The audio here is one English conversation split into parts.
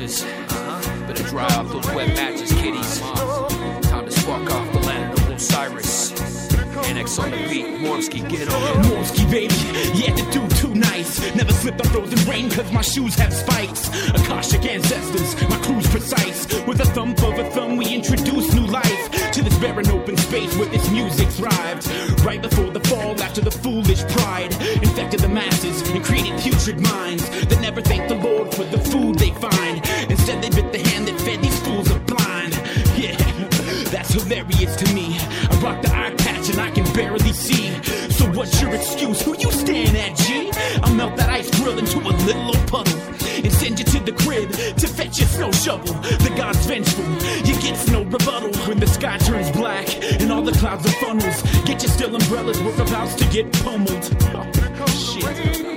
matches. Better dry off those wet matches, kiddies. Time to spark off the land of Osiris. Annex on the beat, Morsky, get on it. Morsky, baby, yeah, the dude too nice. Never slipped on frozen rain cause my shoes have spikes. Akashic ancestors, my crew's precise. With a thump of a thumb we introduce new life to this barren open space where this music thrived. Right before the fall, after the foolish pride infected the masses and created putrid minds that never thank the Lord for the food they find. Instead they bit the hand that fed these fools are blind. Yeah, that's hilarious to me. I rock the eye patch and I can barely see. So what's your excuse? Who you staring at, G? I'll melt that ice grill into a little old puddle and send you to the crib to fetch your snow shovel. The god's vengeful, you get no rebuttal when the sky turns black and all the clouds are funnels. Get your steel umbrellas, we're about to get pummeled. Oh, shit.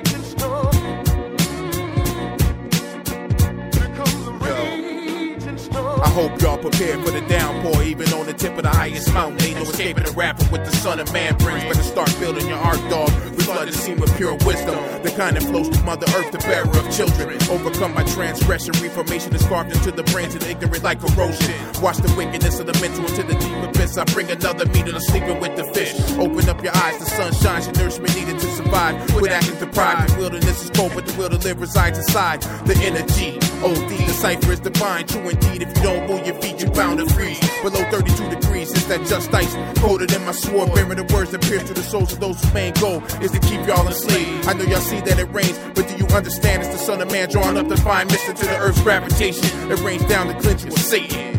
I hope y'all prepared for the downpour, even on the tip of the highest mountain. Ain't no escaping the rapper with the son of man brings. Better start building your ark, dog. We flood the scene with pure wisdom, the kind that flows through Mother Earth, the bearer of children. Overcome by transgression, reformation is carved into the brains and ignorant like corrosion. Watch the wickedness of the mental into the deep abyss. I bring another meaning of sleeping with the fish. Open up your eyes, the sun shines, your nourishment needed to survive. Quit acting deprived, the wilderness is cold, but the will to live resides inside the energy. OD, the cipher is divine, true indeed. If you don't move your feet, you're bound to freeze. Below 32 degrees, it's that just ice. Colder than my sword, bearing the words that pierce through the souls of those whose main goal is to keep y'all enslaved. I know y'all see that it rains, but do you understand it's the son of man drawing up the fine mist into the earth's gravitation? It rains down to clinch with Satan.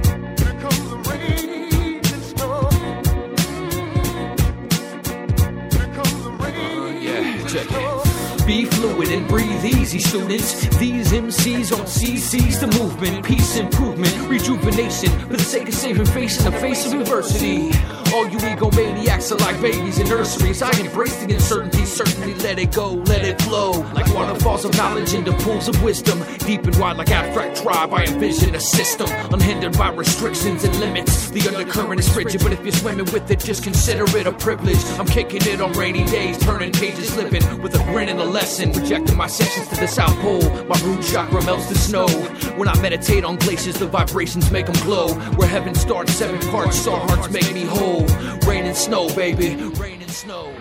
Check it. Be fluid and breathe easy, students. These MCs on CC's the movement. Peace, improvement, rejuvenation for the sake of saving face in the face of adversity. All you egomaniacs are like babies in nurseries. I embrace the uncertainty, certainly let it go, let it flow. Like waterfalls of knowledge into pools of wisdom. Deep and wide like abstract tribe, I envision a system unhindered by restrictions and limits. The undercurrent is frigid, but if you're swimming with it, just consider it a privilege. I'm kicking it on rainy days, turning pages, slipping with a grin and a lesson. Projecting my sessions to the South Pole, my root chakra melts the snow. When I meditate on glaciers, the vibrations make them glow. Where heaven starts, 7 parts, star hearts make me whole. Rain and snow, baby, rain and snow.